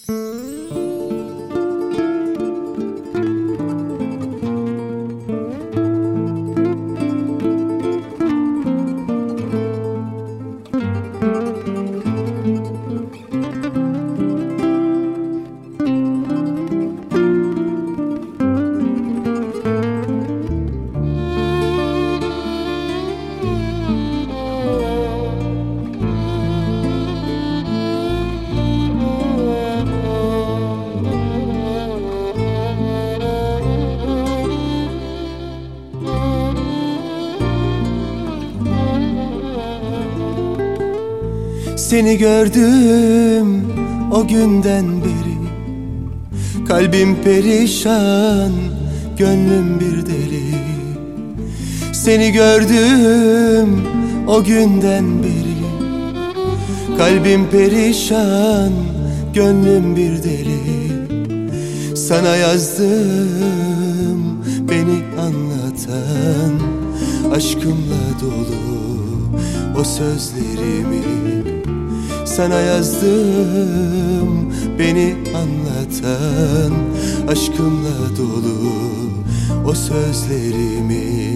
Seni gördüm o günden beri, kalbim perişan, gönlüm bir deli. Seni gördüm o günden beri, kalbim perişan, gönlüm bir deli. Sana yazdım beni anlatan, aşkımla dolu o sözlerimi. Sana yazdım beni anlatan, aşkımla dolu o sözlerimi.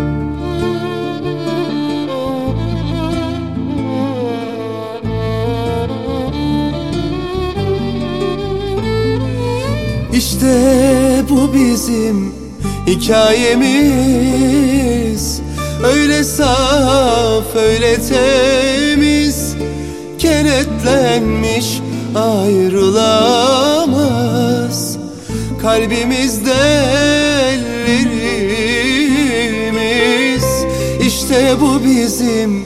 İşte bu bizim hikayemiz, öyle saf, öyle temiz, kenetlenmiş ayrılamaz. Kalbimizde ellerimiz, İşte bu bizim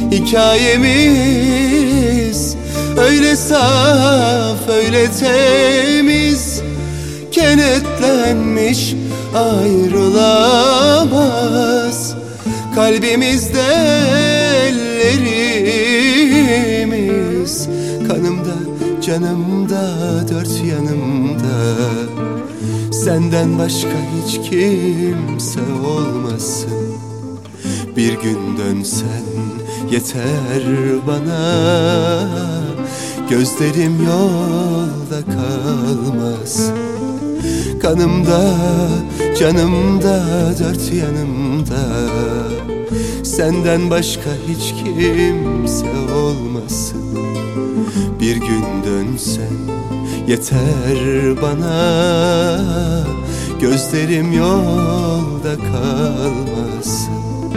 hikayemiz, öyle saf, öyle temiz, kenetlenmiş ayrılamaz. Kalbimizde ellerimiz, kanımda, canımda, dört yanımda. Senden başka hiç kimse olmasın. Bir gün dönsen yeter bana, gözlerim yolda kalmaz. Kanımda, canımda, dört yanımda. Senden başka hiç kimse olmasın. Bir gün dönsen yeter bana, gözlerim yolda kalmasın.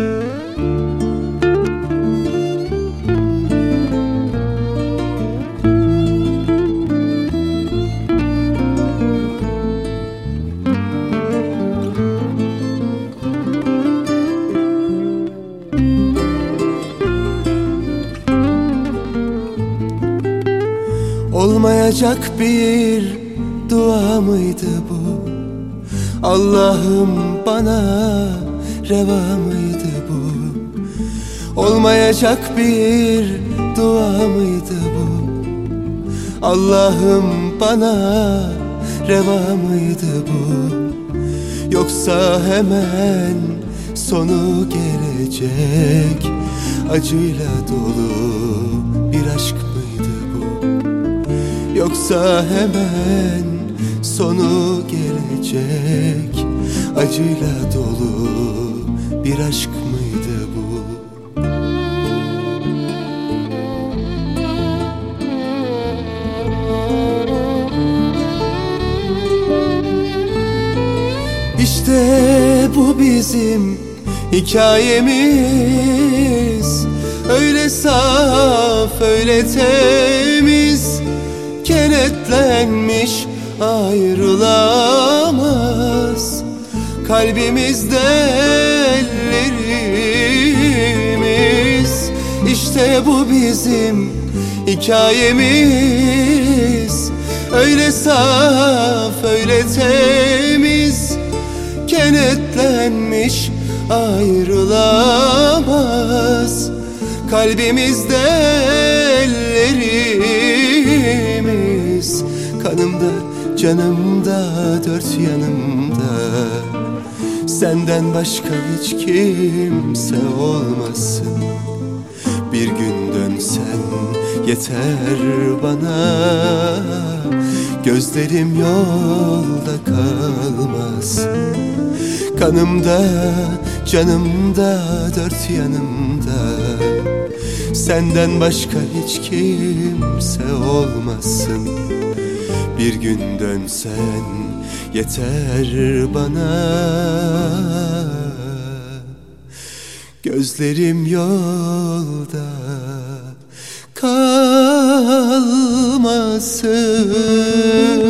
Olmayacak bir dua mıydı bu? Allah'ım bana reva mıydı bu? Olmayacak bir dua mıydı bu? Allah'ım bana reva mıydı bu? Yoksa hemen sonu gelecek acıyla dolu bir aşk mıydı bu? Yoksa hemen sonu gelecek acıyla dolu bir aşk mıydı bu? İşte bu bizim hikayemiz, öyle saf, öyle temiz, kenetlenmiş ayrılamaz. Kalbimizde ellerimiz, İşte bu bizim hikayemiz, öyle saf, öyle temiz, kenetlenmiş ayrılamaz. Kalbimizde ellerimiz, kanımda, canımda, dört yanımda. Senden başka hiç kimse olmasın. Bir gün dönsen yeter bana, Gözlerim yolda kalmaz. Kanımda, canımda, dört yanımda senden başka hiç kimse olmasın. Bir gün dönsen yeter bana. Gözlerim yolda kalmasın.